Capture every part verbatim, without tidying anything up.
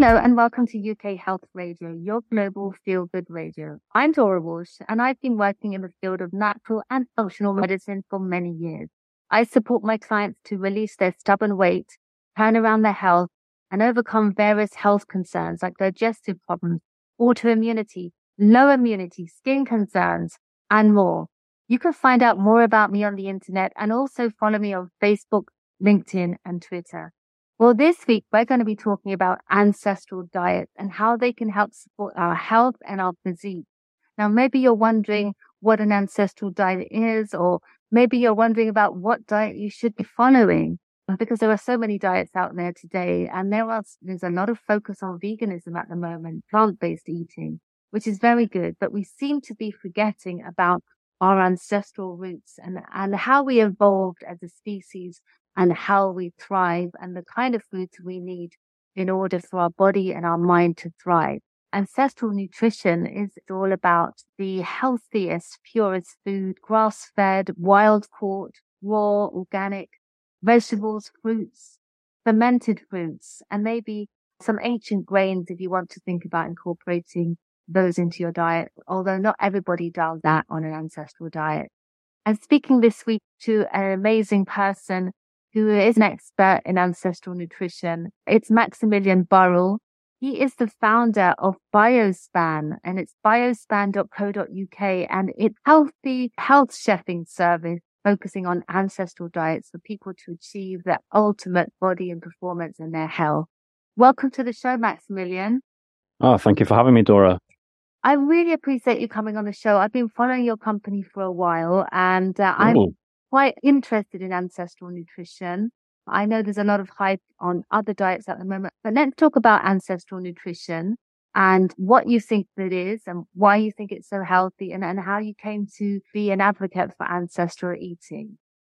Hello and welcome to U K Health Radio, your global feel-good radio. I'm Dora Walsh and I've been working in the field of natural and functional medicine for many years. I support my clients to release their stubborn weight, turn around their health, and overcome various health concerns like digestive problems, autoimmunity, low immunity, skin concerns, and more. You can find out more about me on the internet and also follow me on Facebook, LinkedIn, and Twitter. Well, this week, we're going to be talking about ancestral diets and how they can help support our health and our physique. Now, maybe you're wondering what an ancestral diet is, or maybe you're wondering about what diet you should be following, because there are so many diets out there today, and there are, there's a lot of focus on veganism at the moment, plant-based eating, which is very good, but we seem to be forgetting about our ancestral roots and, and how we evolved as a species and how we thrive and the kind of foods we need in order for our body and our mind to thrive. Ancestral nutrition is all about the healthiest, purest food, grass-fed, wild-caught, raw, organic, vegetables, fruits, fermented fruits, and maybe some ancient grains if you want to think about incorporating those into your diet, although not everybody does that on an ancestral diet. And speaking this week to an amazing person who is an expert in ancestral nutrition. It's Maximilian Burrell. He is the founder of Biospan, and it's biospan dot co dot U K, and it's healthy health chefing service focusing on ancestral diets for people to achieve their ultimate body and performance in their health. Welcome to the show, Maximilian. Oh, thank you for having me, Dora. I really appreciate you coming on the show. I've been following your company for a while, and uh, I'm quite interested in ancestral nutrition. I know there's a lot of hype on other diets at the moment, but let's talk about ancestral nutrition and what you think it is and why you think it's so healthy, and, and how you came to be an advocate for ancestral eating.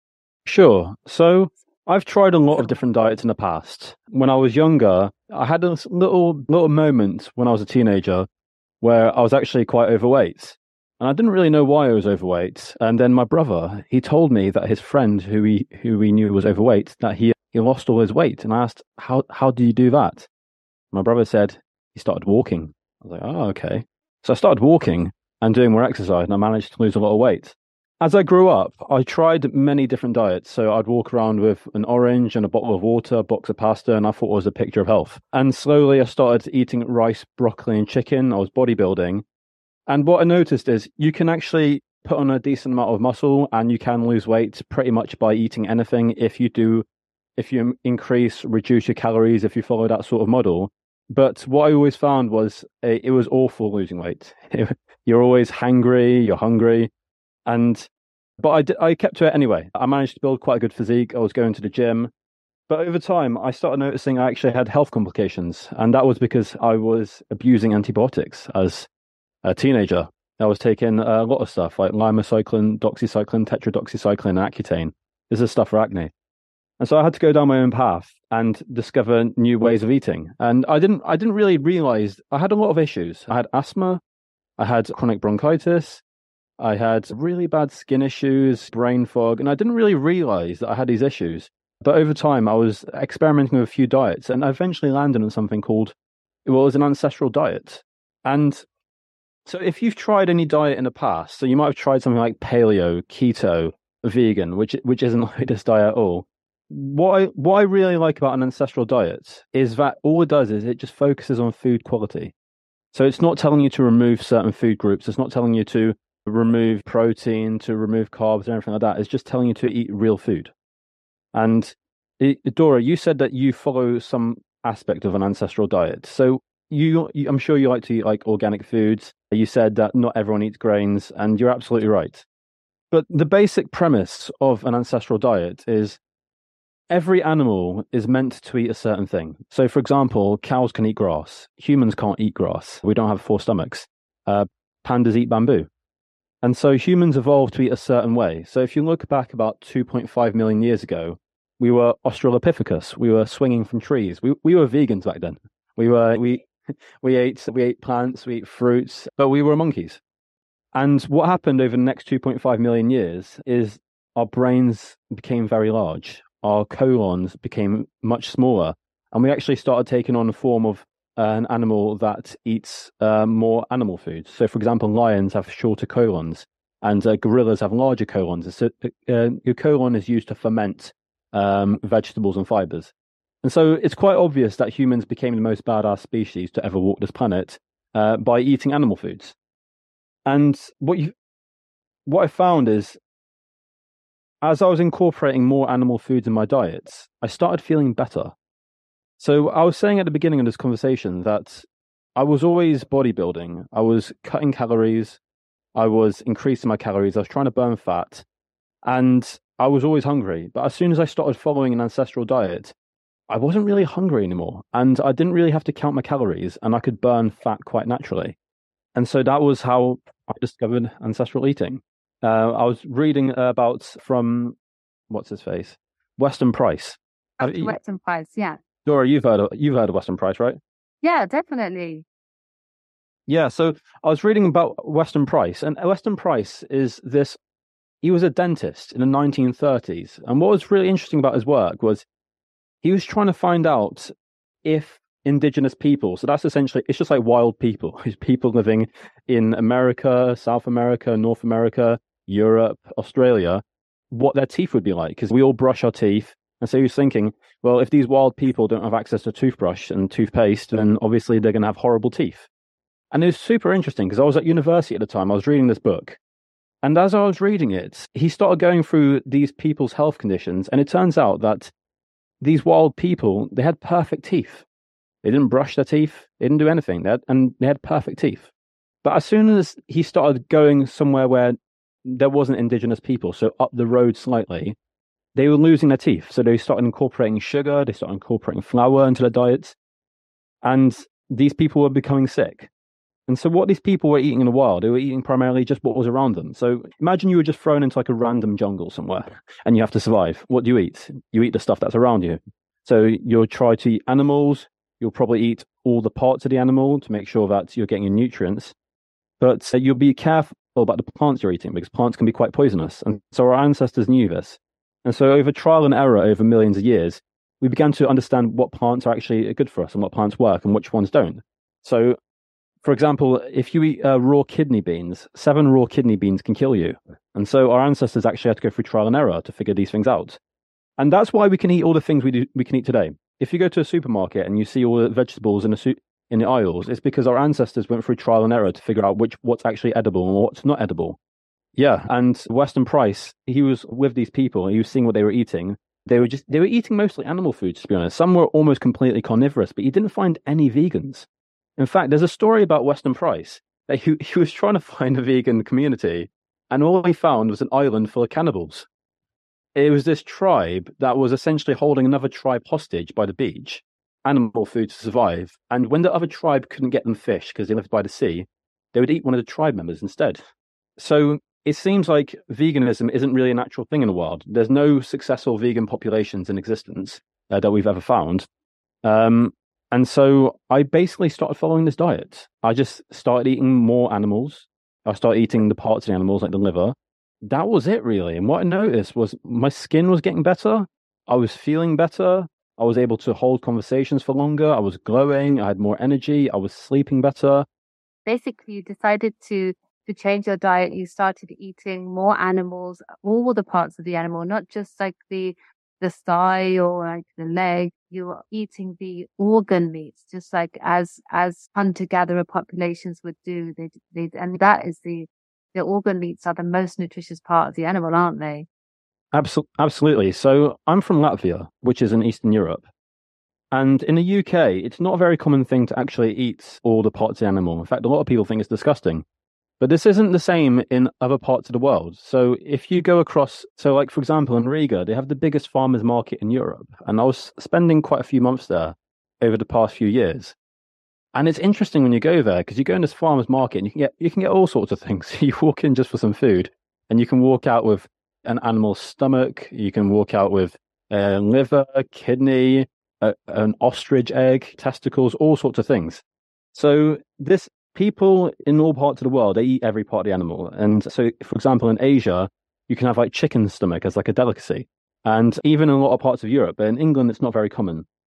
Sure. So I've tried a lot of different diets in the past. When I was younger, I had a little little moment when I was a teenager where I was actually quite overweight. And I didn't really know why I was overweight. And then my brother, he told me that his friend who he who we knew was overweight, that he, he lost all his weight. And I asked, how how do you do that? My brother said he started walking. I was like, oh, okay. So I started walking and doing more exercise, and I managed to lose a lot of weight. As I grew up, I tried many different diets. So I'd walk around with an orange and a bottle of water, a box of pasta, and I thought it was a picture of health. And slowly I started eating rice, broccoli, and chicken. I was bodybuilding. And what I noticed is you can actually put on a decent amount of muscle and you can lose weight pretty much by eating anything if you do, if you increase, reduce your calories, if you follow that sort of model. But what I always found was it was awful losing weight. You're always hangry, you're hungry. And, but I, did, I kept to it anyway. I managed to build quite a good physique. I was going to the gym. But over time, I started noticing I actually had health complications. And that was because I was abusing antibiotics as a teenager. I was taking a lot of stuff like limacycline, doxycycline, tetradoxycycline, and Accutane. This is stuff for acne. And so I had to go down my own path and discover new ways of eating. And I didn't I didn't really realize I had a lot of issues. I had asthma, I had chronic bronchitis, I had really bad skin issues, brain fog, and I didn't really realize that I had these issues. But over time, I was experimenting with a few diets, and I eventually landed on something called, well, it was an ancestral diet. And so if you've tried any diet in the past, so you might have tried something like paleo, keto, vegan, which which isn't like this diet at all. What I, what I really like about an ancestral diet is that all it does is it just focuses on food quality. So it's not telling you to remove certain food groups. It's not telling you to remove protein, to remove carbs, and everything like that. It's just telling you to eat real food. And it, Dora, you said that you follow some aspect of an ancestral diet. So You, you, I'm sure you like to eat like organic foods. You said that not everyone eats grains, and you're absolutely right. But the basic premise of an ancestral diet is every animal is meant to eat a certain thing. So, for example, cows can eat grass. Humans can't eat grass. We don't have four stomachs. Uh, pandas eat bamboo. And so humans evolved to eat a certain way. So if you look back about two point five million years ago, we were Australopithecus. We were swinging from trees. We we were vegans back then. We were we we ate we ate plants, we ate fruits, but we were monkeys. And what happened over the next two point five million years is our brains became very large. Our colons became much smaller, and we actually started taking on a form of an animal that eats uh, more animal foods. So, for example, lions have shorter colons, and uh, gorillas have larger colons. So, uh, your colon is used to ferment um, vegetables and fibers. And so it's quite obvious that humans became the most badass species to ever walk this planet uh, by eating animal foods. And what you, what I found is, as I was incorporating more animal foods in my diets, I started feeling better. So I was saying at the beginning of this conversation that I was always bodybuilding. I was cutting calories. I was increasing my calories. I was trying to burn fat. And I was always hungry. But as soon as I started following an ancestral diet, I wasn't really hungry anymore, and I didn't really have to count my calories, and I could burn fat quite naturally. And so that was how I discovered ancestral eating. Uh, I was reading about from, what's his face? Weston Price. Have you, Weston Price, yeah. Dora, you've heard of, you've heard of Weston Price, right? Yeah, definitely. Yeah, so I was reading about Weston Price, and Weston Price is this, he was a dentist in the nineteen thirties. And what was really interesting about his work was he was trying to find out if indigenous people, so that's essentially, it's just like wild people, people living in America, South America, North America, Europe, Australia, what their teeth would be like, because we all brush our teeth. And so he was thinking, well, if these wild people don't have access to toothbrush and toothpaste, then obviously they're going to have horrible teeth. And it was super interesting because I was at university at the time, I was reading this book. And as I was reading it, he started going through these people's health conditions, and it turns out that these wild people, they had perfect teeth. They didn't brush their teeth. They didn't do anything. They had, and they had perfect teeth. But as soon as he started going somewhere where there wasn't indigenous people, so up the road slightly, they were losing their teeth. So they started incorporating sugar. They started incorporating flour into their diets. And these people were becoming sick. And so what these people were eating in the wild, they were eating primarily just what was around them. So imagine you were just thrown into like a random jungle somewhere and you have to survive. What do you eat? You eat the stuff that's around you. So you'll try to eat animals. You'll probably eat all the parts of the animal to make sure that you're getting your nutrients. But uh, you'll be careful about the plants you're eating because plants can be quite poisonous. And so our ancestors knew this. And so over trial and error over millions of years, we began to understand what plants are actually good for us and what plants work and which ones don't. So for example, if you eat uh, raw kidney beans, seven raw kidney beans can kill you. And so our ancestors actually had to go through trial and error to figure these things out. And that's why we can eat all the things we do, we can eat today. If you go to a supermarket and you see all the vegetables in the su- in the aisles, it's because our ancestors went through trial and error to figure out which what's actually edible and what's not edible. Yeah, and Weston Price, he was with these people, he was seeing what they were eating. They were just they were eating mostly animal foods, to be honest. Some were almost completely carnivorous, but he didn't find any vegans. In fact, there's a story about Weston Price that he, he was trying to find a vegan community, and all he found was an island full of cannibals. It was this tribe that was essentially holding another tribe hostage by the beach, animal food to survive. And when the other tribe couldn't get them fish because they lived by the sea, they would eat one of the tribe members instead. So it seems like veganism isn't really a natural thing in the wild. There's no successful vegan populations in existence uh, that we've ever found. Um, And so I basically started following this diet. I just started eating more animals. I started eating the parts of the animals, like the liver. That was it, really. And what I noticed was my skin was getting better. I was feeling better. I was able to hold conversations for longer. I was glowing. I had more energy. I was sleeping better. Basically, you decided to, to change your diet. You started eating more animals, all the parts of the animal, not just like the the thigh or like the leg. You are eating the organ meats, just like as as hunter-gatherer populations would do. They, they and that is the the organ meats are the most nutritious part of the animal, aren't they? Absol- absolutely. So I'm from Latvia, which is in Eastern Europe. And in the U K, it's not a very common thing to actually eat all the parts of the animal. In fact, a lot of people think it's disgusting. But this isn't the same in other parts of the world. So if you go across, so like, for example, in Riga, they have the biggest farmers market in Europe. And I was spending quite a few months there over the past few years. And it's interesting when you go there because you go in this farmers market and you can get you can get all sorts of things. You walk in just for some food and you can walk out with an animal's stomach. You can walk out with a liver, kidney, a, an ostrich egg, testicles, all sorts of things. So this people in all parts of the world, they eat every part of the animal. And so, for example, in Asia, you can have like chicken stomach as like a delicacy. And even in a lot of parts of Europe, but in England, it's not very common.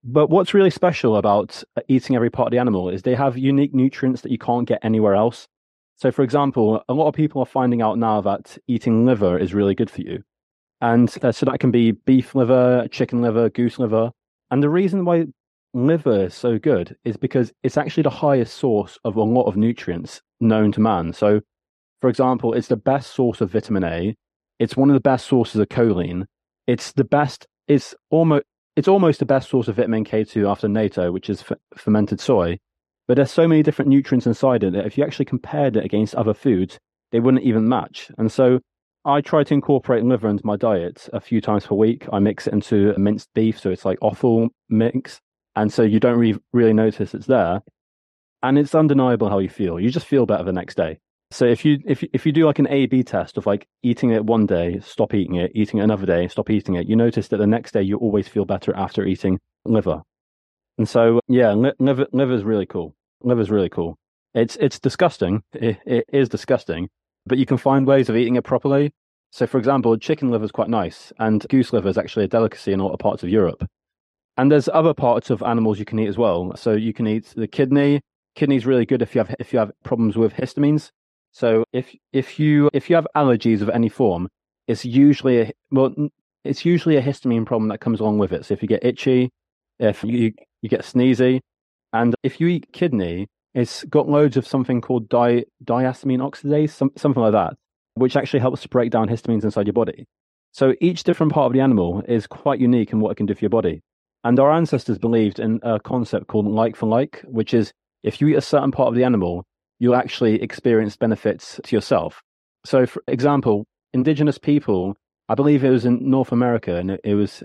But what's really special about uh, eating every part of the animal is they have unique nutrients that you can't get anywhere else. So, for example, a lot of people are finding out now that eating liver is really good for you. And uh, so that can be beef liver, chicken liver, goose liver. And the reason why liver is so good is because it's actually the highest source of a lot of nutrients known to man. So, for example, it's the best source of vitamin A. It's one of the best sources of choline. It's the best, it's almost, it's almost the best source of vitamin K two after natto, which is f- fermented soy. But there's so many different nutrients inside it that if you actually compared it against other foods, they wouldn't even match. And so I try to incorporate liver into my diet a few times per week. I mix it into minced beef, so it's like offal mix. And so you don't re- really notice it's there. And it's undeniable how you feel. You just feel better the next day. So if you if if you do like an A B test of like eating it one day, stop eating it, eating it another day, stop eating it, you notice that the next day you always feel better after eating liver. And so yeah, li- liver liver is really cool. Liver is really cool. It's it's disgusting. It, it is disgusting, but you can find ways of eating it properly. So for example, chicken liver is quite nice, and goose liver is actually a delicacy in a lot of parts of Europe. And there's other parts of animals you can eat as well. So you can eat the kidney. Kidney is really good if you have if you have problems with histamines. So if if you if you have allergies of any form, it's usually a well, it's usually a histamine problem that comes along with it. So if you get itchy, if you you get sneezy, and if you eat kidney, it's got loads of something called di diacetyl oxidase, some, something like that, which actually helps to break down histamines inside your body. So each different part of the animal is quite unique in what it can do for your body. And our ancestors believed in a concept called like for like, which is if you eat a certain part of the animal, you'll actually experience benefits to yourself. So, for example, indigenous people, I believe it was in North America, and it, it was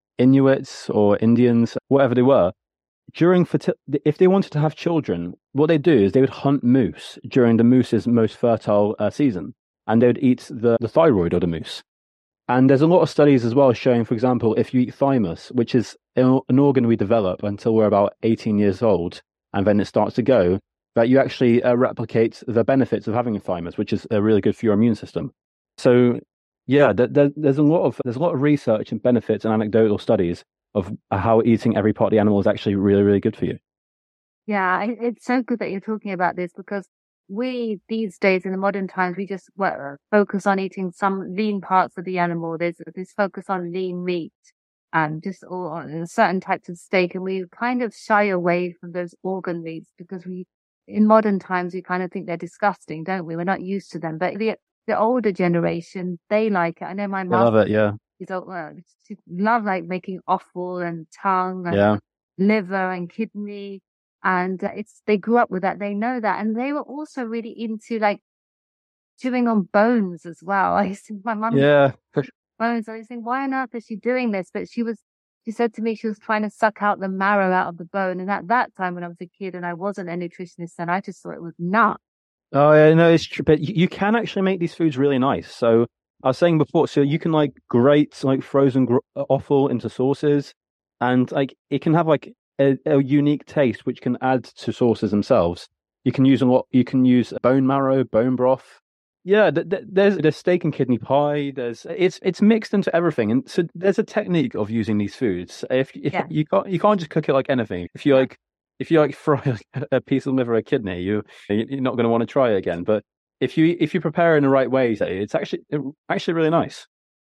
Inuits or Indians, whatever they were. During fertil- if they wanted to have children, what they do is they would hunt moose during the moose's most fertile uh, season, and they would eat the, the thyroid of the moose. And there's a lot of studies as well showing, for example, if you eat thymus, which is an organ we develop until we're about eighteen years old, and then it starts to go, that you actually uh, replicate the benefits of having a thymus, which is uh, really good for your immune system. So, yeah, th- th- there's a lot of there's a lot of research and benefits and anecdotal studies of how eating every part of the animal is actually really, really good for you. Yeah, it- it's so good that you're talking about this because we these days in the modern times we just well, focus on eating some lean parts of the animal. There's this focus on lean meat and just all on certain types of steak, and we kind of shy away from those organ meats because we in modern times we kind of think they're disgusting, don't we? We're not used to them, but the the older generation they like it. I know my I mum love it, yeah. is well, she love like making offal and tongue and Yeah. liver and kidney. And uh, it's, they grew up with that. They know that. And they were also really into like chewing on bones as well. I used to, my mum Yeah. bones. I was thinking, why on earth is she doing this? But she was, she said to me, she was trying to suck out the marrow out of the bone. And at that time when I was a kid and I wasn't a nutritionist, then I just thought it was nuts. Oh, yeah, no, it's true. But you, you can actually make these foods really nice. So I was saying before, so you can like grate like frozen gr- offal into sauces, and like it can have like a, a unique taste which can add to sauces themselves. You can use a lot. You can use bone marrow, bone broth. Yeah, th- th- there's there's steak and kidney pie. There's it's it's mixed into everything, and so there's a technique of using these foods. If if Yeah. you can't you can't just cook it like anything. If you Yeah. like if you like fry like a piece of liver or a kidney, you you're not going to want to try it again. But if you if you prepare in the right way, it's actually actually really nice.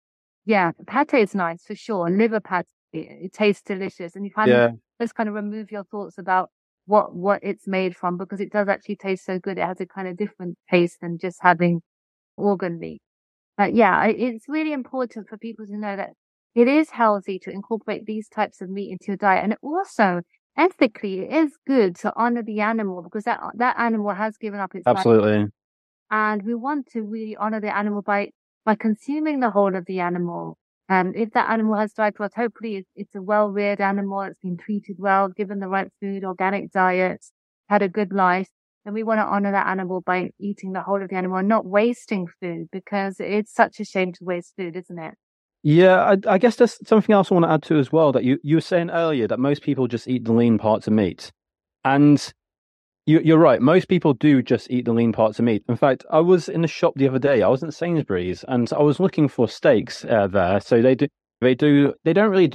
Yeah. Pate is nice for sure. Liver pate, it, it tastes delicious. And you kind of Yeah, just kind of remove your thoughts about what what it's made from because it does actually taste so good. It has a kind of different taste than just having organ meat. But yeah, I- it's really important for people to know that it is healthy to incorporate these types of meat into your diet. And also, ethically, it is good to honor the animal because that that animal has given up its life. absolutely. And we want to really honor the animal by by consuming the whole of the animal. Um, if that animal has died to us, hopefully it's, it's a well-reared animal. It's been treated well, given the right food, organic diets, had a good life. And we want to honor that animal by eating the whole of the animal and not wasting food because it's such a shame to waste food, isn't it? Yeah, I, I guess there's something else I want to add to as well. That you you were saying earlier that most people just eat the lean parts of meat, and You, you're right. Most people do just eat the lean parts of meat. In fact, I was in the shop the other day. I was in Sainsbury's, and I was looking for steaks uh, there. So they do, they do, they don't really do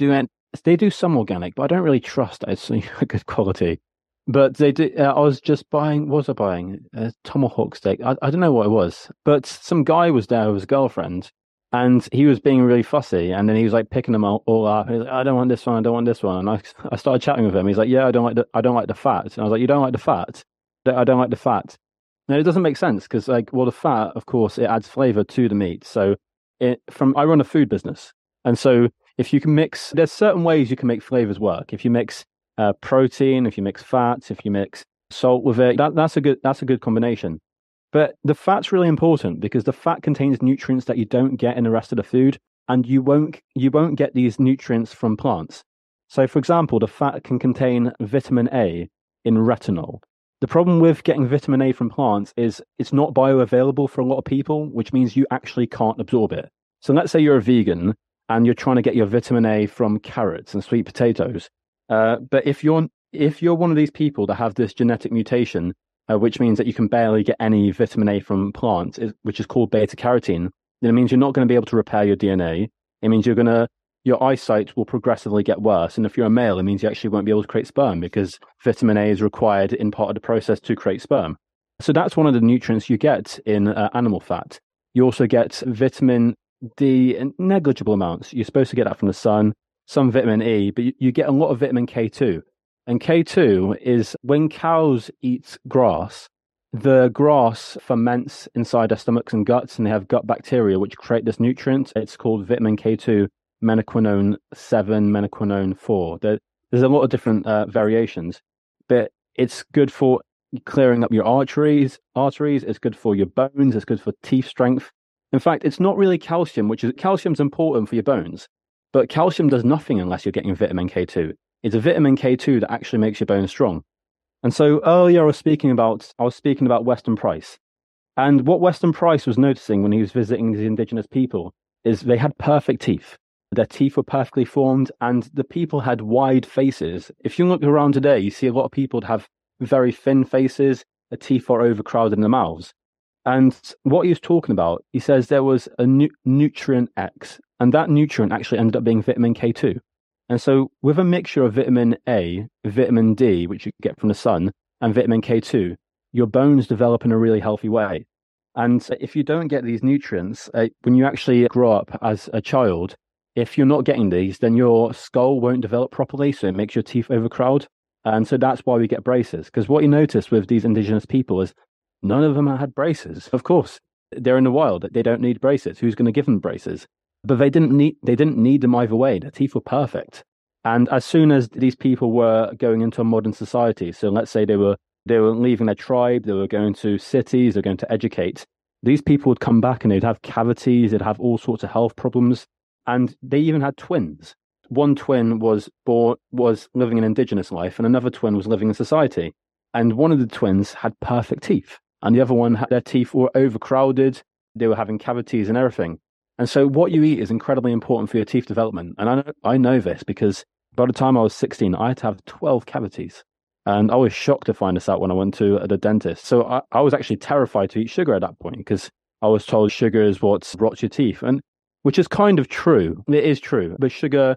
they do some organic, but I don't really trust that it's a good quality. But they do. Uh, I was just buying. What was I buying? A tomahawk steak. I, I don't know what it was, but some guy was there with his girlfriend, and he was being really fussy. And then he was like picking them all, all up. He was like, I don't want this one. I don't want this one. And I I started chatting with him. He's like, yeah, I don't like the I don't like the fat. And I was like, you don't like the fat? I don't like the fat. And it doesn't make sense because like, well, the fat, of course, it adds flavor to the meat. So it from I run a food business, and so if you can mix, there's certain ways you can make flavors work. If you mix uh, protein, if you mix fats, if you mix salt with it, that, that's a good that's a good combination. But the fat's really important because the fat contains nutrients that you don't get in the rest of the food, and you won't you won't get these nutrients from plants. So, for example, the fat can contain vitamin A in retinol. The problem with getting vitamin A from plants is it's not bioavailable for a lot of people, which means you actually can't absorb it. So let's say you're a vegan and you're trying to get your vitamin A from carrots and sweet potatoes. Uh, but if you're if you're one of these people that have this genetic mutation, uh, which means that you can barely get any vitamin A from plants, which is called beta carotene, then it means you're not going to be able to repair your D N A. It means you're going to your eyesight will progressively get worse. And if you're a male, it means you actually won't be able to create sperm because vitamin A is required in part of the process to create sperm. So that's one of the nutrients you get in uh, animal fat. You also get vitamin D in negligible amounts. You're supposed to get that from the sun, some vitamin E, but you, you get a lot of vitamin K two. And K two is when cows eat grass, the grass ferments inside their stomachs and guts, and they have gut bacteria which create this nutrient. It's called vitamin K two, menaquinone seven, menaquinone four. There, there's a lot of different uh, variations, but it's good for clearing up your arteries. Arteries. It's good for your bones. It's good for teeth strength. In fact, it's not really calcium, which is calcium's important for your bones, but calcium does nothing unless you're getting vitamin K two. It's a vitamin K two that actually makes your bones strong. And so earlier I was speaking about I was speaking about Weston Price, and what Weston Price was noticing when he was visiting these indigenous people is they had perfect teeth. Their teeth were perfectly formed, and the people had wide faces. If you look around today, you see a lot of people that have very thin faces. The teeth are overcrowded in the mouths. And what he was talking about, he says there was a nu- nutrient X, and that nutrient actually ended up being vitamin K two. And so with a mixture of vitamin A, vitamin D, which you get from the sun, and vitamin K two, your bones develop in a really healthy way. And if you don't get these nutrients, uh, when you actually grow up as a child, if you're not getting these, then your skull won't develop properly, so it makes your teeth overcrowd. And so that's why we get braces. Because what you notice with these indigenous people is none of them had braces. Of course, they're in the wild. They don't need braces. Who's going to give them braces? But they didn't need they didn't need them either way. Their teeth were perfect. And as soon as these people were going into a modern society, so let's say they were they were leaving their tribe, they were going to cities, they're going to educate, these people would come back and they'd have cavities, they'd have all sorts of health problems. And they even had twins. One twin was born was living an indigenous life, and another twin was living in society. And one of the twins had perfect teeth, and the other one had their teeth were overcrowded. They were having cavities and everything. And so, what you eat is incredibly important for your teeth development. And I know, I know this because by the time I was sixteen, I had to have twelve cavities, and I was shocked to find this out when I went to the dentist. So I, I was actually terrified to eat sugar at that point because I was told sugar is what rots your teeth, and which is kind of true. It is true, but sugar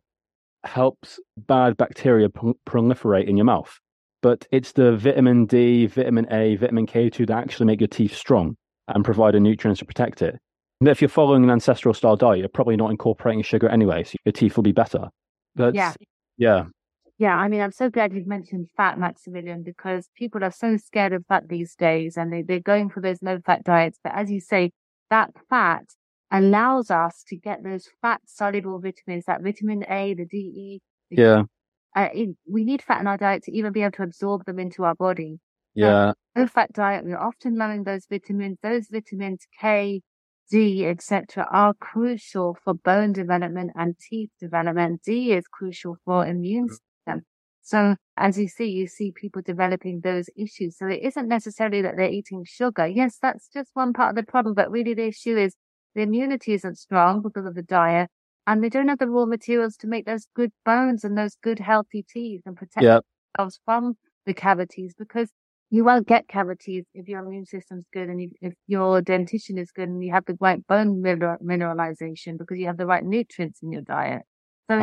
helps bad bacteria pro- proliferate in your mouth. But it's the vitamin D, vitamin A, vitamin K two that actually make your teeth strong and provide the nutrients to protect it. And if you're following an ancestral style diet, you're probably not incorporating sugar anyway, so your teeth will be better. But Yeah. yeah. Yeah, I mean, I'm so glad you've mentioned fat, Maximilian, because people are so scared of fat these days and they, they're going for those low-fat diets. But as you say, that fat allows us to get those fat-soluble vitamins, that vitamin A, the D E. The Yeah. Uh, in, we need fat in our diet to even be able to absorb them into our body. Yeah. So, low-fat diet, we're often lowering those vitamins. Those vitamins K, D, et cetera, are crucial for bone development and teeth development. D is crucial for immune system. So, as you see, you see people developing those issues. So, it isn't necessarily that they're eating sugar. Yes, that's just one part of the problem, but really the issue is the immunity isn't strong because of the diet, and they don't have the raw materials to make those good bones and those good healthy teeth and protect Yeah. themselves from the cavities, because you won't get cavities if your immune system's good and if, if your dentition is good and you have the right bone mineral, mineralization because you have the right nutrients in your diet. So Absolutely.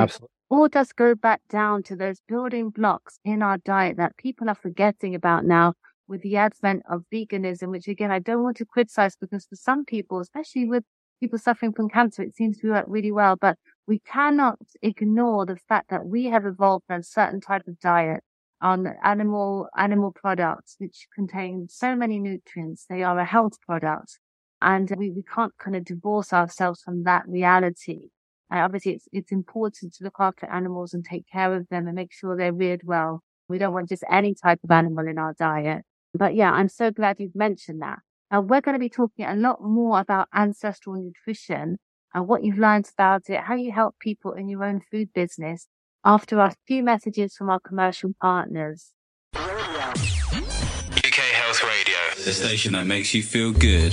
all does go back down to those building blocks in our diet that people are forgetting about now with the advent of veganism, which again, I don't want to criticize because for some people, especially with people suffering from cancer, it seems to work really well. But we cannot ignore the fact that we have evolved on a certain type of diet, on animal animal products, which contain so many nutrients. They are a health product. And we, we can't kind of divorce ourselves from that reality. And obviously, it's it's important to look after animals and take care of them and make sure they're reared well. We don't want just any type of animal in our diet. But yeah, I'm so glad you've mentioned that. Now, we're going to be talking a lot more about ancestral nutrition and what you've learned about it, how you help people in your own food business after a few messages from our commercial partners. U K Health Radio, the station that makes you feel good.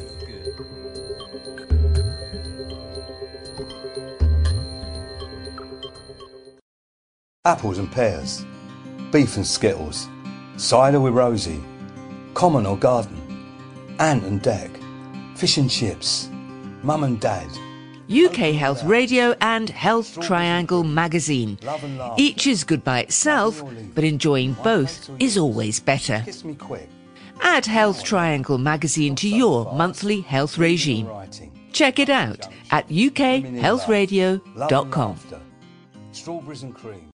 Apples and pears, beef and skittles, cider with Rosie, common or garden, ant and deck, fish and chips, mum and dad. U K Health Radio and Health Triangle magazine. Each is good by itself, but enjoying both is always better. Kiss me quick. Add Health Triangle magazine to your monthly health regime. Check it out at u k health radio dot com. Strawberries and cream.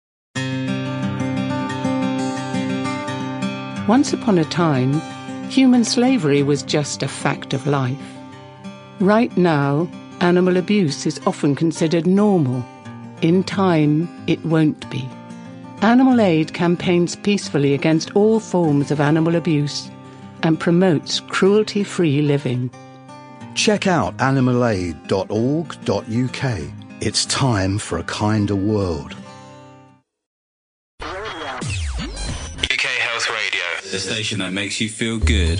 Once upon a time, human slavery was just a fact of life. Right now, animal abuse is often considered normal. In time, it won't be. Animal Aid campaigns peacefully against all forms of animal abuse and promotes cruelty-free living. Check out animal aid dot org dot u k. It's time for a kinder world. U K Health Radio, the station that makes you feel good.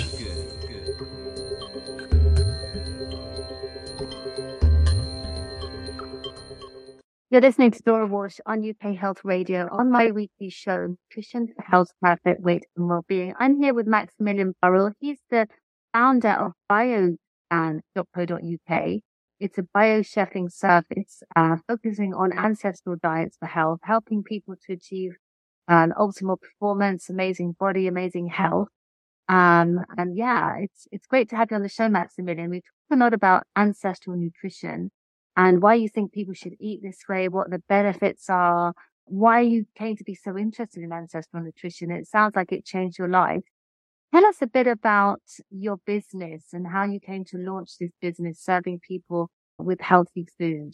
You're listening to Dora Walsh on U K Health Radio on my weekly show, Nutrition for Health, Perfect Weight and Wellbeing. I'm here with Maximilian Burrell. He's the founder of biodan dot co dot u k. It's a bio-chefing service uh, focusing on ancestral diets for health, helping people to achieve an optimal performance, amazing body, amazing health. Um, and yeah, it's it's great to have you on the show, Maximilian. We talk a lot about ancestral nutrition and why you think people should eat this way, what the benefits are, why you came to be so interested in ancestral nutrition. It sounds like it changed your life. Tell us a bit about your business and how you came to launch this business serving people with healthy food.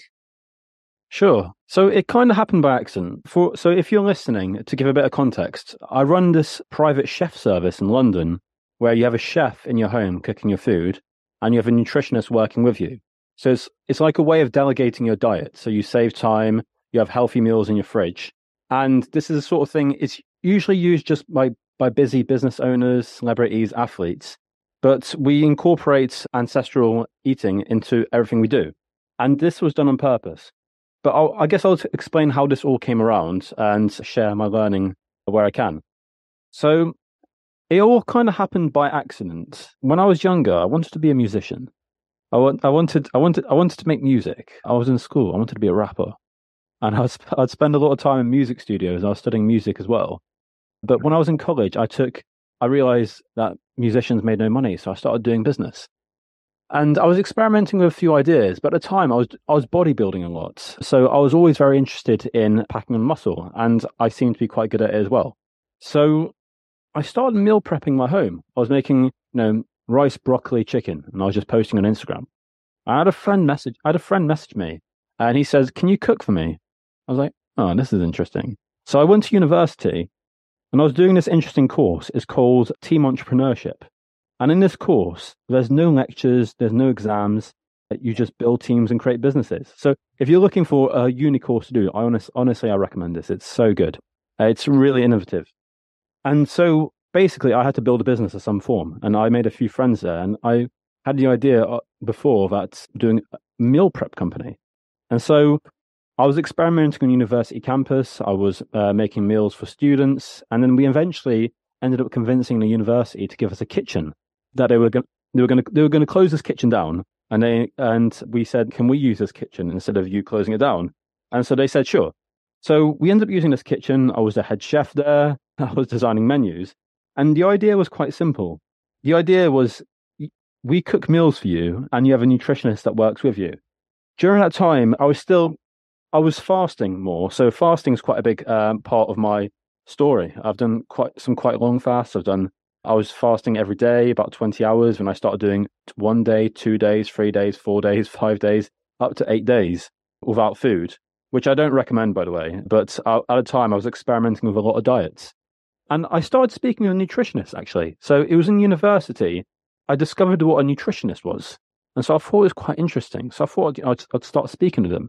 Sure. So it kind of happened by accident. For so if you're listening, to give a bit of context, I run this private chef service in London where you have a chef in your home cooking your food and you have a nutritionist working with you. So it's it's like a way of delegating your diet. So you save time, you have healthy meals in your fridge. And this is the sort of thing, it's usually used just by, by busy business owners, celebrities, athletes. But we incorporate ancestral eating into everything we do. And this was done on purpose. But I'll, I guess I'll explain how this all came around and share my learning where I can. So it all kind of happened by accident. When I was younger, I wanted to be a musician. I, want, I wanted, I wanted, I wanted to make music. I was in school. I wanted to be a rapper, and I was, I'd spend a lot of time in music studios. I was studying music as well. But when I was in college, I took, I realized that musicians made no money, so I started doing business. And I was experimenting with a few ideas, but at the time I was I was bodybuilding a lot. So I was always very interested in packing on muscle, and I seemed to be quite good at it as well. So I started meal prepping my home. I was making, you know, rice, broccoli, chicken, and I was just posting on Instagram. I had a friend message I had a friend message me, and he says, "Can you cook for me?" I was like, "Oh, this is interesting." So I went to university, and I was doing this interesting course. It's called Team Entrepreneurship. And in this course, there's no lectures, there's no exams. You just build teams and create businesses. So if you're looking for a uni course to do, I honest, honestly, I recommend this. It's so good. Uh, it's really innovative. And so basically, I had to build a business of some form. And I made a few friends there. And I had the idea before that doing a meal prep company. And so I was experimenting on university campus. I was uh, making meals for students. And then we eventually ended up convincing the university to give us a kitchen. That they were going, they were going to, they were going to close this kitchen down, and they, and we said, "Can we use this kitchen instead of you closing it down?" And so they said, sure. So we ended up using this kitchen. I was the head chef there. I was designing menus. And the idea was quite simple. The idea was we cook meals for you and you have a nutritionist that works with you. During that time, I was still, I was fasting more. So fasting is quite a big um, part of my story. I've done quite some quite long fasts. I've done, I was fasting every day, about twenty hours when I started doing one day, two days, three days, four days, five days, up to eight days without food, which I don't recommend, by the way. But at the time, I was experimenting with a lot of diets. And I started speaking with nutritionists, actually. So it was in university, I discovered what a nutritionist was. And so I thought it was quite interesting. So I thought I'd, I'd start speaking to them.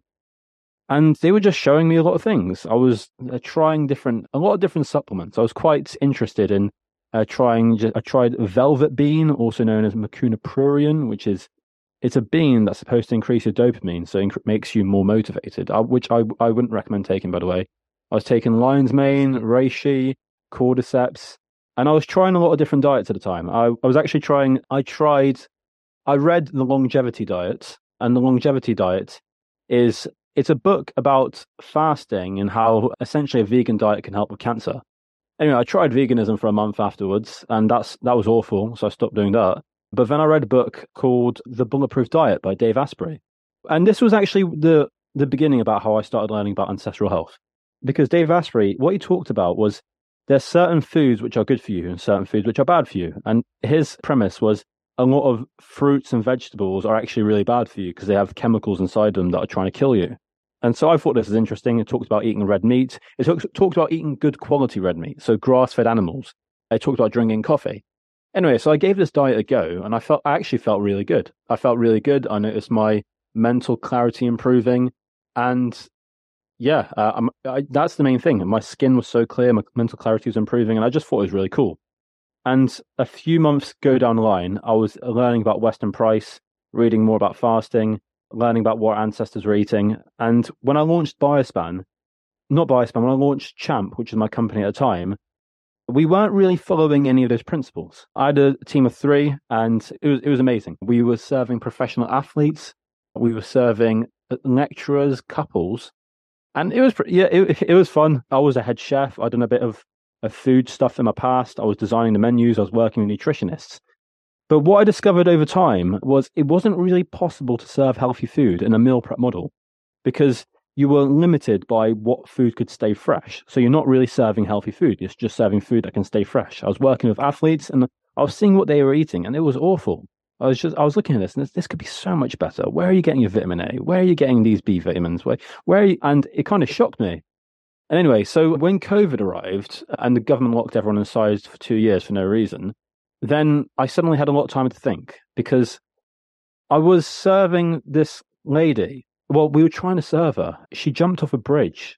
And they were just showing me a lot of things. I was uh, trying different, a lot of different supplements. I was quite interested in uh, trying, I tried velvet bean, also known as Mucuna pruriens, which is, it's a bean that's supposed to increase your dopamine, so it inc- makes you more motivated, uh, which I, I wouldn't recommend taking, by the way. I was taking lion's mane, reishi, cordyceps, and I was trying a lot of different diets at the time. I, I was actually trying, I tried, I read The Longevity Diet, and The Longevity Diet is, it's a book about fasting and how essentially a vegan diet can help with cancer. Anyway, I tried veganism for a month afterwards, and that's that was awful, so I stopped doing that. But then I read a book called The Bulletproof Diet by Dave Asprey. And this was actually the, the beginning about how I started learning about ancestral health. Because Dave Asprey, what he talked about was there's certain foods which are good for you and certain foods which are bad for you. And his premise was a lot of fruits and vegetables are actually really bad for you because they have chemicals inside them that are trying to kill you. And so I thought this was interesting. It talked about eating red meat. It talks, talked about eating good quality red meat, so grass-fed animals. It talked about drinking coffee. Anyway, so I gave this diet a go, and I felt I actually felt really good. I felt really good. I noticed my mental clarity improving, and yeah, uh, I'm, I, that's the main thing. My skin was so clear, my mental clarity was improving, and I just thought it was really cool. And a few months go down the line, I was learning about Weston Price, reading more about fasting, learning about what our ancestors were eating. And when I launched Biospan, not Biospan, when I launched Champ, which is my company at the time, we weren't really following any of those principles. I had a team of three, and it was it was amazing. We were serving professional athletes, we were serving lecturers, couples, and it was yeah, it, it was fun. I was a head chef. I'd done a bit of, of food stuff in my past. I was designing the menus. I was working with nutritionists. But what I discovered over time was it wasn't really possible to serve healthy food in a meal prep model because you were limited by what food could stay fresh. So you're not really serving healthy food. You're just serving food that can stay fresh. I was working with athletes and I was seeing what they were eating and it was awful. I was just, I was looking at this and this, this could be so much better. Where are you getting your vitamin A? Where are you getting these B vitamins? Where, where are you? And it kind of shocked me. And anyway, so when COVID arrived and the government locked everyone inside for two years for no reason, then I suddenly had a lot of time to think because I was serving this lady. Well, we were trying to serve her. She jumped off a bridge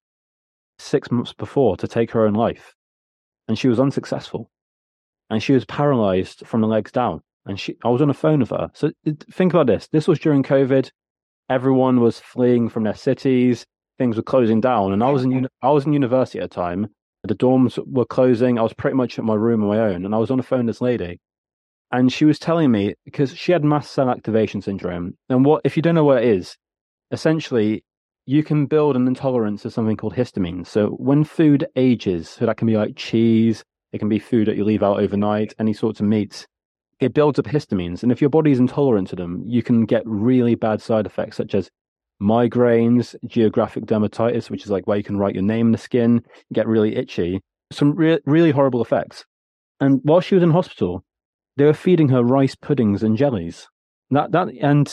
six months before to take her own life, and she was unsuccessful. And she was paralyzed from the legs down. And she, I was on the phone with her. So think about this. This was during COVID. Everyone was fleeing from their cities. Things were closing down, and I was in uni- I was in university at the time. The dorms were closing. I was pretty much in my room on my own, and I was on the phone with this lady. And she was telling me, because she had mast cell activation syndrome. And what if you don't know what it is, essentially, you can build an intolerance to something called histamine. So when food ages, so that can be like cheese, it can be food that you leave out overnight, any sorts of meats, it builds up histamines. And if your body's intolerant to them, you can get really bad side effects, such as migraines, geographic dermatitis, which is like where you can write your name in the skin, get really itchy, some re- really horrible effects. And while she was in hospital, they were feeding her rice puddings and jellies. That that and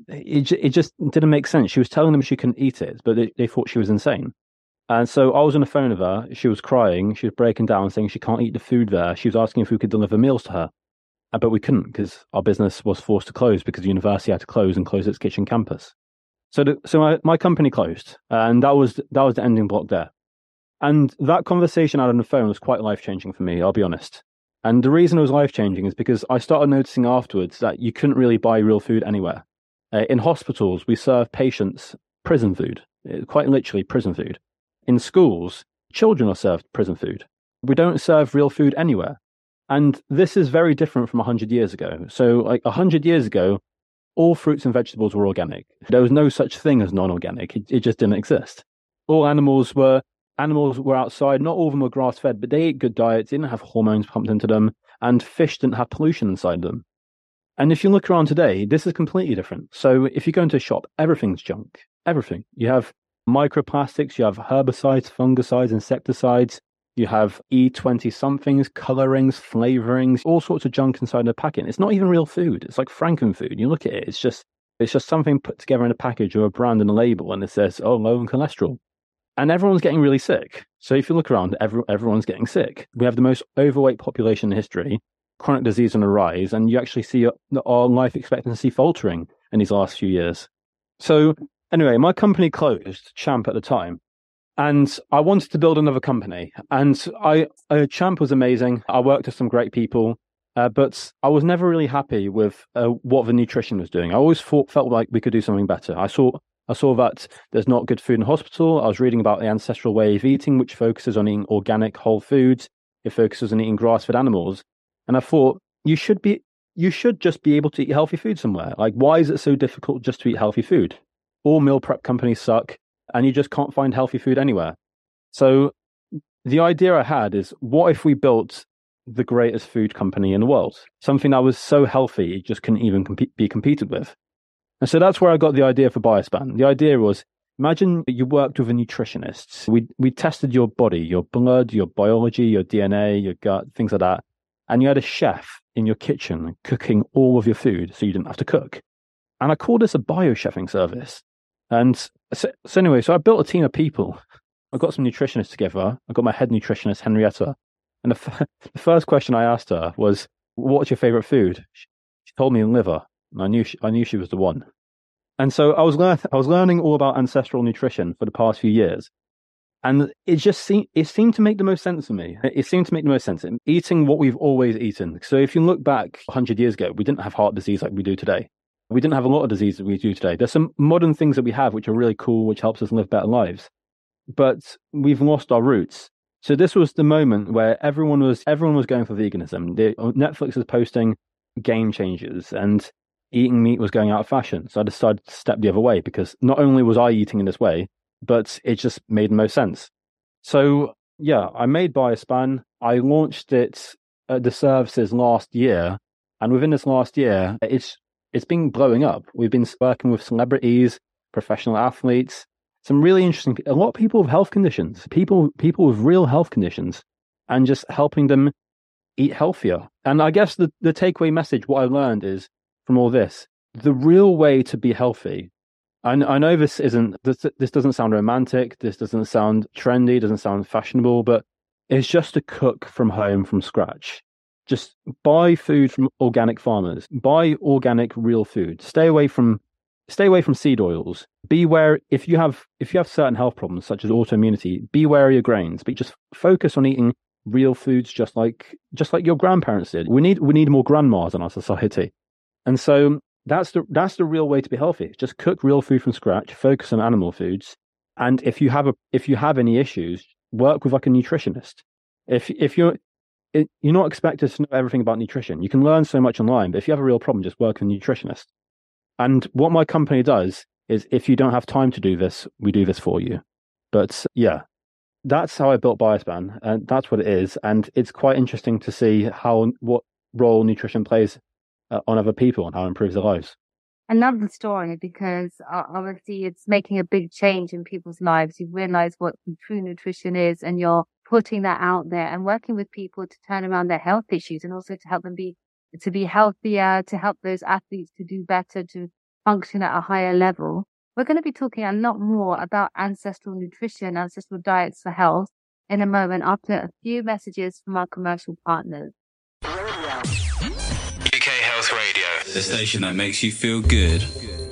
it it just didn't make sense. She was telling them she couldn't eat it, but they, they thought she was insane. And so I was on the phone with her. She was crying. She was breaking down, saying she can't eat the food there. She was asking if we could deliver meals to her, but we couldn't because our business was forced to close because the university had to close and close its kitchen campus. So the, so my, my company closed, and that was that was the ending block there. And that conversation out on the phone was quite life-changing for me, I'll be honest. And the reason it was life-changing is because I started noticing afterwards that you couldn't really buy real food anywhere. Uh, in hospitals, we serve patients prison food, quite literally prison food. In schools, children are served prison food. We don't serve real food anywhere. And this is very different from one hundred years ago. So like one hundred years ago, all fruits and vegetables were organic. There was no such thing as non-organic. It, it just didn't exist. All animals were animals were outside. Not all of them were grass fed, but they ate good diets. They didn't have hormones pumped into them, and fish didn't have pollution inside them. And if you look around today, this is completely different. So if you go into a shop, everything's junk. Everything. You have microplastics, you have herbicides, fungicides, insecticides, you have E twenty somethings, colorings, flavorings, all sorts of junk inside a packet. It's not even real food. It's like Frankenfood. You look at it, it's just it's just something put together in a package or a brand and a label, and it says, oh, low in cholesterol. And everyone's getting really sick. So if you look around, every, everyone's getting sick. We have the most overweight population in history, chronic disease on the rise, and you actually see our life expectancy faltering in these last few years. So anyway, my company closed, Champ at the time, and I wanted to build another company. And I, uh, Champ was amazing. I worked with some great people, uh, but I was never really happy with uh, what the nutrition was doing. I always thought, felt like we could do something better. I saw I saw that there's not good food in hospital. I was reading about the ancestral way of eating, which focuses on eating organic whole foods. It focuses on eating grass-fed animals. And I thought, you should be, you should just be able to eat healthy food somewhere. Like, why is it so difficult just to eat healthy food? All meal prep companies suck, and you just can't find healthy food anywhere. So the idea I had is, what if we built the greatest food company in the world? Something that was so healthy, it just couldn't even compete, be competed with. And so that's where I got the idea for Biospan. The idea was, imagine you worked with a nutritionist. We we tested your body, your blood, your biology, your D N A, your gut, things like that. And you had a chef in your kitchen cooking all of your food so you didn't have to cook. And I called this a bio-chefing service. And so, so anyway, so I built a team of people. I got some nutritionists together. I got my head nutritionist, Henrietta. And the, f- the first question I asked her was, what's your favorite food? She, she told me liver. And I knew she, I knew she was the one. And so I was learn, I was learning all about ancestral nutrition for the past few years. And it just seemed, it seemed to make the most sense to me. It seemed to make the most sense. Eating what we've always eaten. So if you look back one hundred years ago, we didn't have heart disease like we do today. We didn't have a lot of disease that we do today. There's some modern things that we have which are really cool, which helps us live better lives. But we've lost our roots. So this was the moment where everyone was everyone was going for veganism. The, Netflix is posting game changers, and eating meat was going out of fashion. So I decided to step the other way, because not only was I eating in this way, but it just made no sense. So yeah, I made Biospan. I launched it at the services last year, and within this last year, it's it's been blowing up. We've been working with celebrities, professional athletes, some really interesting, a lot of people with health conditions, people people with real health conditions, and just helping them eat healthier. And I guess the, the takeaway message, what I learned is, from all this, the real way to be healthy, I, I know this isn't, this, this doesn't sound romantic, this doesn't sound trendy, doesn't sound fashionable, but it's just to cook from home from scratch. Just buy food from organic farmers, buy organic real food, stay away from Stay away from seed oils. Beware if you have if you have certain health problems such as autoimmunity. Beware of your grains, but just focus on eating real foods, just like just like your grandparents did. We need we need more grandmas in our society, and so that's the that's the real way to be healthy. Just cook real food from scratch. Focus on animal foods, and if you have a if you have any issues, work with like a nutritionist. If if you're it, you're not expected to know everything about nutrition. You can learn so much online, but if you have a real problem, just work with a nutritionist. And what my company does is, if you don't have time to do this, we do this for you. But yeah, that's how I built Biospan, and that's what it is. And it's quite interesting to see how what role nutrition plays uh, on other people and how it improves their lives. I love the story, because uh, obviously it's making a big change in people's lives. You realize what true nutrition is, and you're putting that out there and working with people to turn around their health issues, and also to help them be to be healthier, to help those athletes to do better, to function at a higher level. We're going to be talking a lot more about ancestral nutrition, ancestral diets for health in a moment, after a few messages from our commercial partners. U K Health Radio, the station that makes you feel good.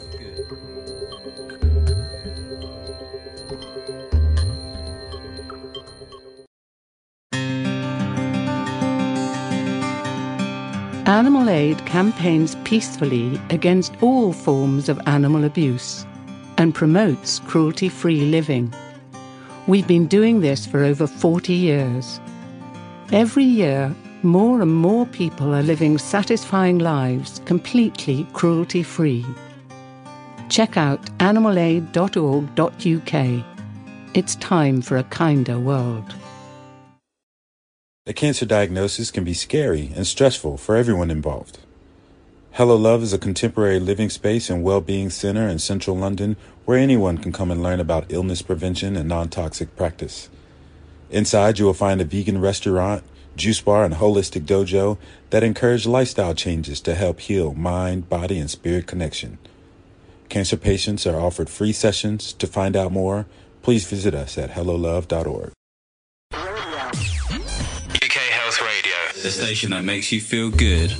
Animal Aid campaigns peacefully against all forms of animal abuse and promotes cruelty-free living. We've been doing this for over forty years. Every year, more and more people are living satisfying lives completely cruelty-free. Check out animal aid dot org dot U K. It's time for a kinder world. A cancer diagnosis can be scary and stressful for everyone involved. Hello Love is a contemporary living space and well-being center in central London where anyone can come and learn about illness prevention and non-toxic practice. Inside, you will find a vegan restaurant, juice bar, and holistic dojo that encourage lifestyle changes to help heal mind, body, and spirit connection. Cancer patients are offered free sessions. To find out more, please visit us at hello love dot org. U K Health Radio, the station that makes you feel good.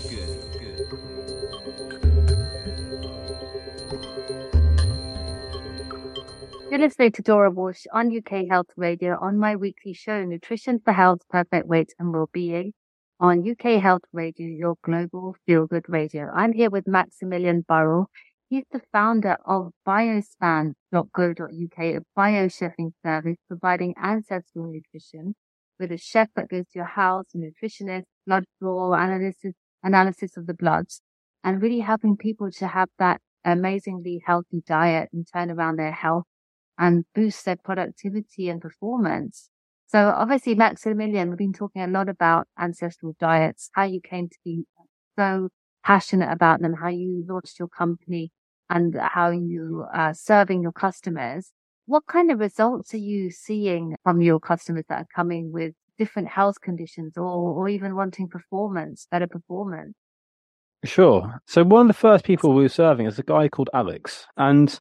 You're listening to Dora Walsh on U K Health Radio on my weekly show, Nutrition for Health, Perfect Weight and Wellbeing, on U K Health Radio, your global feel-good radio. I'm here with Maximilian Burrell. He's the founder of biospan dot co dot U K, a bio-chefing service providing ancestral nutrition with a chef that goes to your house, a nutritionist, blood draw analysis, analysis of the bloods, and really helping people to have that amazingly healthy diet and turn around their health and boost their productivity and performance. So obviously, Maximilian, we've been talking a lot about ancestral diets, how you came to be so passionate about them, how you launched your company, and how you are serving your customers. What kind of results are you seeing from your customers that are coming with different health conditions or, or even wanting performance, better performance? Sure. So one of the first people we were serving is a guy called Alex, and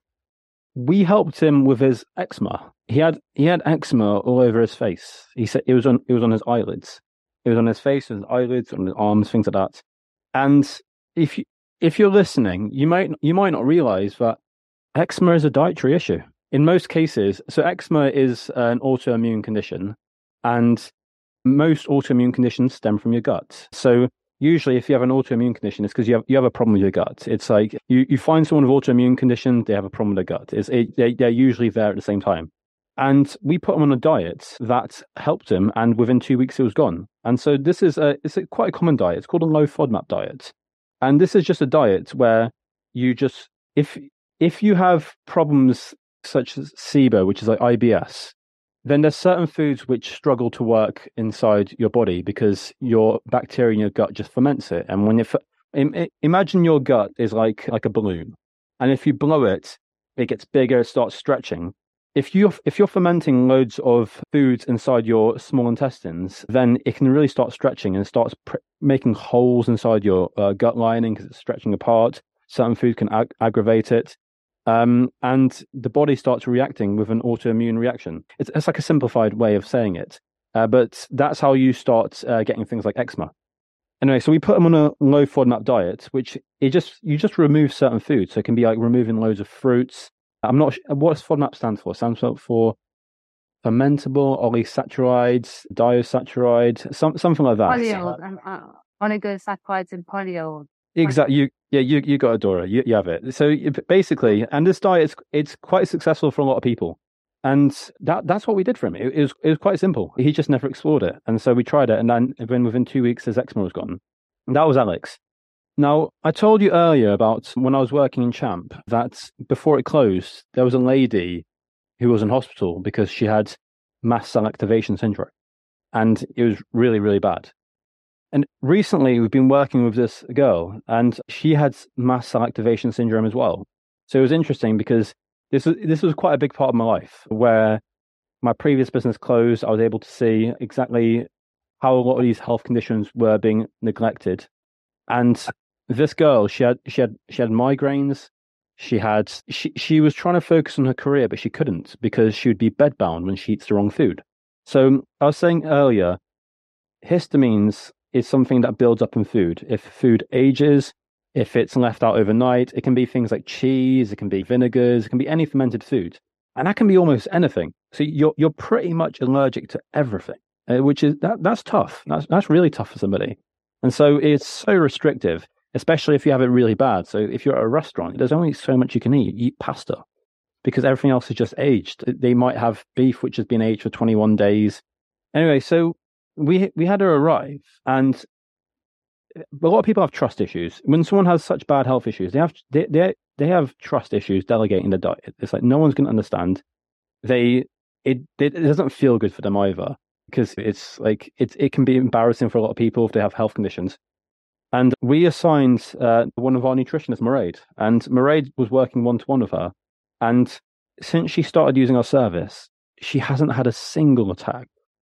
we helped him with his eczema. He had he had eczema all over his face. He said it was on it was on his eyelids. It was on his face, on his eyelids, on his arms, things like that. And if you if you're listening, you might you might not realize that eczema is a dietary issue in most cases. So eczema is an autoimmune condition, and most autoimmune conditions stem from your gut. So usually, if you have an autoimmune condition, it's because you have you have a problem with your gut. It's like you, you find someone with autoimmune condition, they have a problem with their gut. It's it, they, they're usually there at the same time. And we put him on a diet that helped him, and within two weeks it was gone. And so this is a it's a quite a common diet. It's called a low FODMAP diet, and this is just a diet where you just if if you have problems such as S I B O, which is like I B S, then there's certain foods which struggle to work inside your body because your bacteria in your gut just ferments it. And when you imagine your gut is like like a balloon, and if you blow it, it gets bigger, it starts stretching. If you if you're fermenting loads of foods inside your small intestines, then it can really start stretching and it starts pr- making holes inside your uh, gut lining because it's stretching apart. Certain food can ag- aggravate it. Um, and the body starts reacting with an autoimmune reaction. It's, it's like a simplified way of saying it, uh, but that's how you start uh, getting things like eczema. Anyway, so we put them on a low FODMAP diet, which it just you just remove certain foods. So it can be like removing loads of fruits. I'm not sure what does FODMAP stand for. It stands for fermentable oligosaccharides, diosaccharides, some, something like that. Polyols and uh, oligosaccharides and polyols. Exactly. You, yeah, you you got it, Dora. You, you have it. So basically, and this diet is it's quite successful for a lot of people, and that that's what we did for him. It, it was it was quite simple. He just never explored it, and so we tried it, and then when within two weeks his eczema was gone. And that was Alex. Now, I told you earlier about when I was working in Champ that before it closed, there was a lady who was in hospital because she had mast cell activation syndrome, and it was really really bad. And recently, we've been working with this girl, and she had mast cell activation syndrome as well. So it was interesting because this was, this was quite a big part of my life, where my previous business closed. I was able to see exactly how a lot of these health conditions were being neglected. And this girl, she had she had she had migraines. She had she she was trying to focus on her career, but she couldn't because she would be bedbound when she eats the wrong food. So I was saying earlier, histamines is something that builds up in food. If food ages, if it's left out overnight, it can be things like cheese, it can be vinegars, it can be any fermented food. And that can be almost anything. So you're you're pretty much allergic to everything, uh, which is, that that's tough. That's, that's really tough for somebody. And so it's so restrictive, especially if you have it really bad. So if you're at a restaurant, there's only so much you can eat. You eat pasta because everything else is just aged. They might have beef, which has been aged for twenty-one days. Anyway, so We we had her arrive, and a lot of people have trust issues. When someone has such bad health issues, they have they they, they have trust issues delegating the diet. It's like no one's going to understand. They it, it doesn't feel good for them either, because it's like it it can be embarrassing for a lot of people if they have health conditions. And we assigned uh, one of our nutritionists, Mairead, and Mairead was working one to one with her. And since she started using our service, she hasn't had a single attack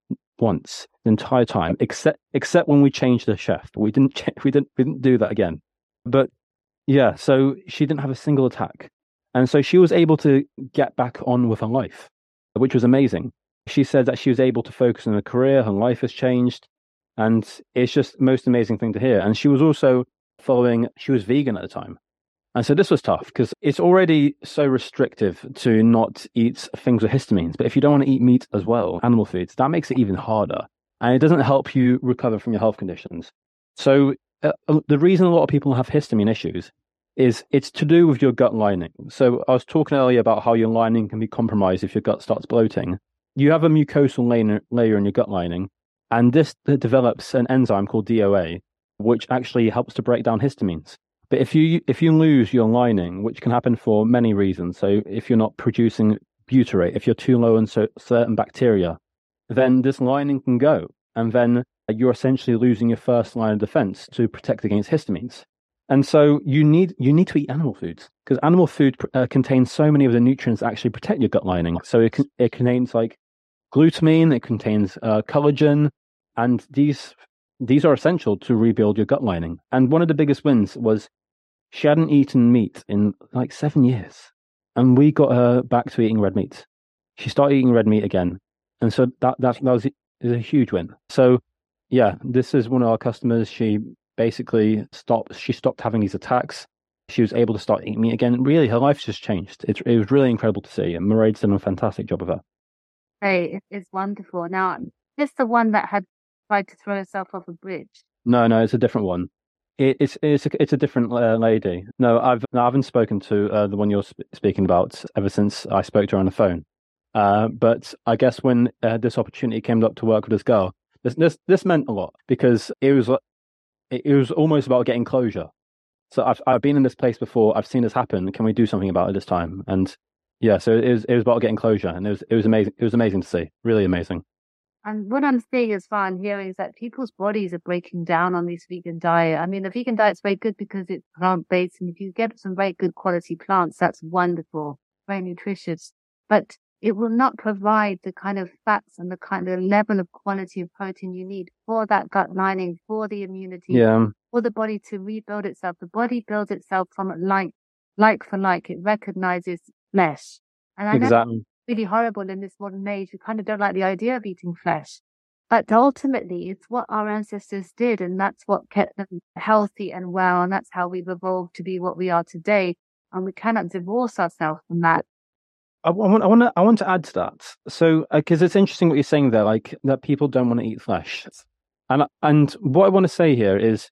once the entire time, except except when we changed the chef. We didn't ch- we didn't we didn't do that again. But yeah, so she didn't have a single attack, and so she was able to get back on with her life, which was amazing. She said that she was able to focus on her career. Her life has changed, and it's just the most amazing thing to hear. And she was also following. She was vegan at the time. And so this was tough because it's already so restrictive to not eat things with histamines. But if you don't want to eat meat as well, animal foods, that makes it even harder. And it doesn't help you recover from your health conditions. So uh, the reason a lot of people have histamine issues is it's to do with your gut lining. So I was talking earlier about how your lining can be compromised if your gut starts bloating. You have a mucosal layer, layer in your gut lining, and this develops an enzyme called D O A, which actually helps to break down histamines. But if you if you lose your lining, which can happen for many reasons, so if you're not producing butyrate, if you're too low in so, certain bacteria, then this lining can go, and then you're essentially losing your first line of defense to protect against histamines. And so you need you need to eat animal foods, because animal food uh, contains so many of the nutrients that actually protect your gut lining. So it it contains like glutamine, it contains uh, collagen, and these these are essential to rebuild your gut lining. And one of the biggest wins was she hadn't eaten meat in like seven years. And we got her back to eating red meat. She started eating red meat again. And so that, that, that was a huge win. So yeah, this is one of our customers. She basically stopped, she stopped having these attacks. She was able to start eating meat again. Really, her life just changed. It, it was really incredible to see. And Mairead's done a fantastic job of her. Hey, it's wonderful. Now, this the one that had tried to throw herself off a bridge. No, no, it's a different one. It, it's it's a, it's a different uh, lady. No, I've no, I haven't spoken to uh, the one you're sp- speaking about ever since I spoke to her on the phone. Uh, but I guess when uh, this opportunity came up to work with this girl, this this this meant a lot, because it was it, it was almost about getting closure. So I've I've been in this place before. I've seen this happen. Can we do something about it this time? And yeah, so it was it was about getting closure, and it was it was amazing. It was amazing to see. Really amazing. And what I'm seeing as far and hearing is that people's bodies are breaking down on this vegan diet. I mean, the vegan diet's very good because it's plant-based, and if you get some very good quality plants, that's wonderful, very nutritious. But it will not provide the kind of fats and the kind of level of quality of protein you need for that gut lining, for the immunity, yeah. for the body to rebuild itself. The body builds itself from like, like for like. It recognizes flesh. And I exactly. know really horrible in this modern age. We kind of don't like the idea of eating flesh. But ultimately, it's what our ancestors did, and that's what kept them healthy and well, and that's how we've evolved to be what we are today. And we cannot divorce ourselves from that. I want, I want to, I want to add to that. So, because uh, it's interesting what you're saying there, like that people don't want to eat flesh. And and what I want to say here is,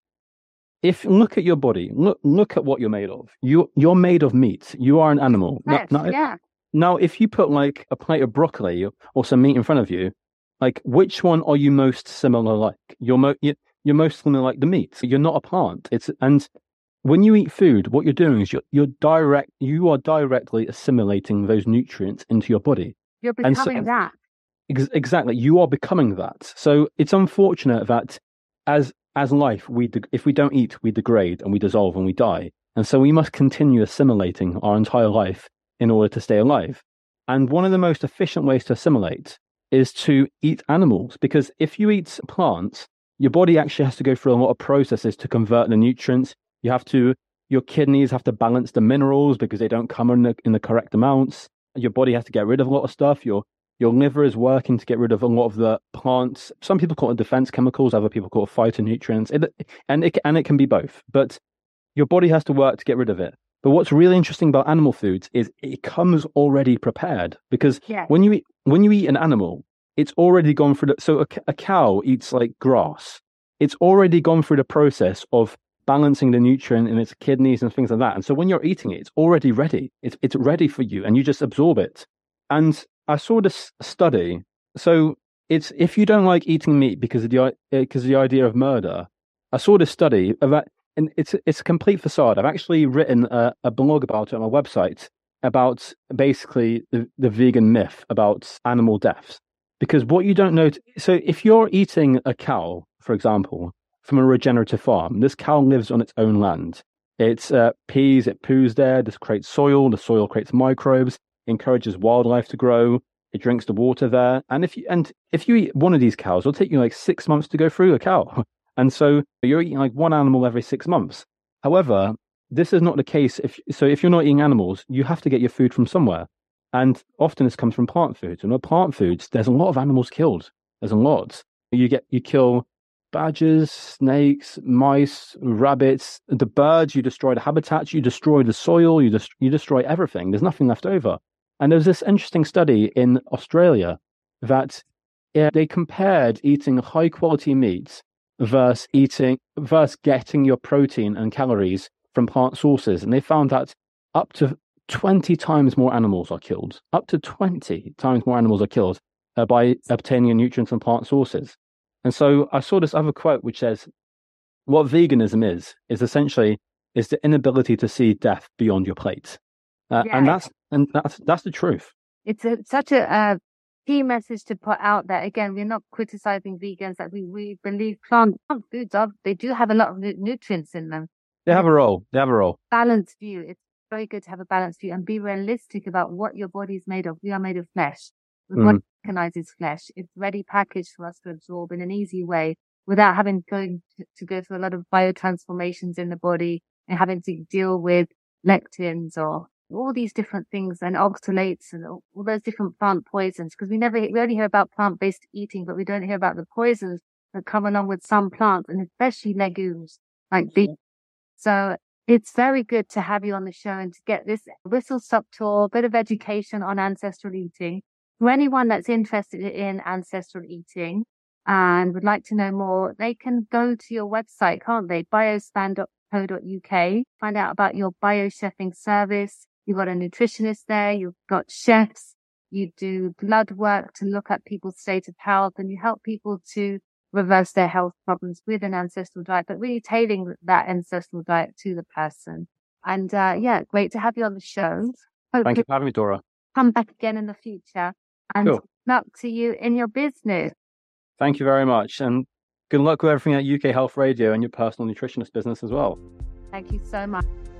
if look at your body, look look at what you're made of. You you're made of meat. You are an animal. Flesh, now, now, yeah. Now, if you put like a plate of broccoli or some meat in front of you, like which one are you most similar like? You're mo- you're most similar like the meat. You're not a plant. It's and when you eat food, what you're doing is you're you're direct. You are directly assimilating those nutrients into your body. You're becoming so, that. Ex- exactly, you are becoming that. So it's unfortunate that as as life, we de- if we don't eat, we degrade and we dissolve and we die. And so we must continue assimilating our entire life in order to stay alive. And one of the most efficient ways to assimilate is to eat animals, because if you eat plants, your body actually has to go through a lot of processes to convert the nutrients. You have to, your kidneys have to balance the minerals because they don't come in the, in the correct amounts. Your body has to get rid of a lot of stuff. Your your liver is working to get rid of a lot of the plants. Some people call it defense chemicals, other people call it phytonutrients, it, and it and it can be both. But your body has to work to get rid of it. But what's really interesting about animal foods is it comes already prepared, because yeah. when you eat when you eat an animal, it's already gone through the, so a, a cow eats like grass. It's already gone through the process of balancing the nutrient in its kidneys and things like that. And so when you're eating it, it's already ready. It's it's ready for you, and you just absorb it. And I saw this study. So it's if you don't like eating meat because of the because of the idea of murder. I saw this study about. And it's it's a complete facade. I've actually written a, a blog about it on my website, about basically the, the vegan myth about animal deaths. Because what you don't know, t- so if you're eating a cow, for example, from a regenerative farm, this cow lives on its own land. It uh, pees, it poos there. This creates soil. The soil creates microbes, encourages wildlife to grow. It drinks the water there. And if you and if you eat one of these cows, it'll take you like six months to go through a cow. And so you're eating like one animal every six months. However, this is not the case. If so, if you're not eating animals, you have to get your food from somewhere. And often this comes from plant foods. And with plant foods, there's a lot of animals killed. There's a lot. You get you kill badgers, snakes, mice, rabbits, the birds. You destroy the habitats. You destroy the soil. You just you destroy everything. There's nothing left over. And there's this interesting study in Australia that yeah, they compared eating high quality meats versus eating versus getting your protein and calories from plant sources, and they found that up to twenty times more animals are killed. Up to twenty times more animals are killed uh, by obtaining your nutrients from plant sources. And so I saw this other quote which says, "What veganism is is essentially is the inability to see death beyond your plate," uh, Yeah. and that's and that's that's the truth. It's a, such a uh, key message to put out that, again, we're not criticizing vegans, that we, we believe plant, plant foods are, they do have a lot of nu- nutrients in them. They have a role. They have a role. Balanced view. It's very good to have a balanced view and be realistic about what your body is made of. We are made of flesh. Mm. What recognizes flesh? It's ready packaged for us to absorb in an easy way without having going to, to go through a lot of biotransformations in the body and having to deal with lectins or all these different things and oxalates and all, all those different plant poisons. Because we never, we only hear about plant-based eating, but we don't hear about the poisons that come along with some plants, and especially legumes like beef. So it's very good to have you on the show and to get this whistle-stop tour, a bit of education on ancestral eating. For anyone that's interested in ancestral eating and would like to know more, they can go to your website, can't they? biospan dot co dot uk. Find out about your bio-chefing service. You've got a nutritionist there. You've got chefs. You do blood work to look at people's state of health, and you help people to reverse their health problems with an ancestral diet, but really tailoring that ancestral diet to the person. And uh, yeah, great to have you on the show. Hope Thank you for having me, Dora. come back again in the future. And Cool. good luck to you in your business. Thank you very much. And good luck with everything at U K Health Radio and your personal nutritionist business as well. Thank you so much.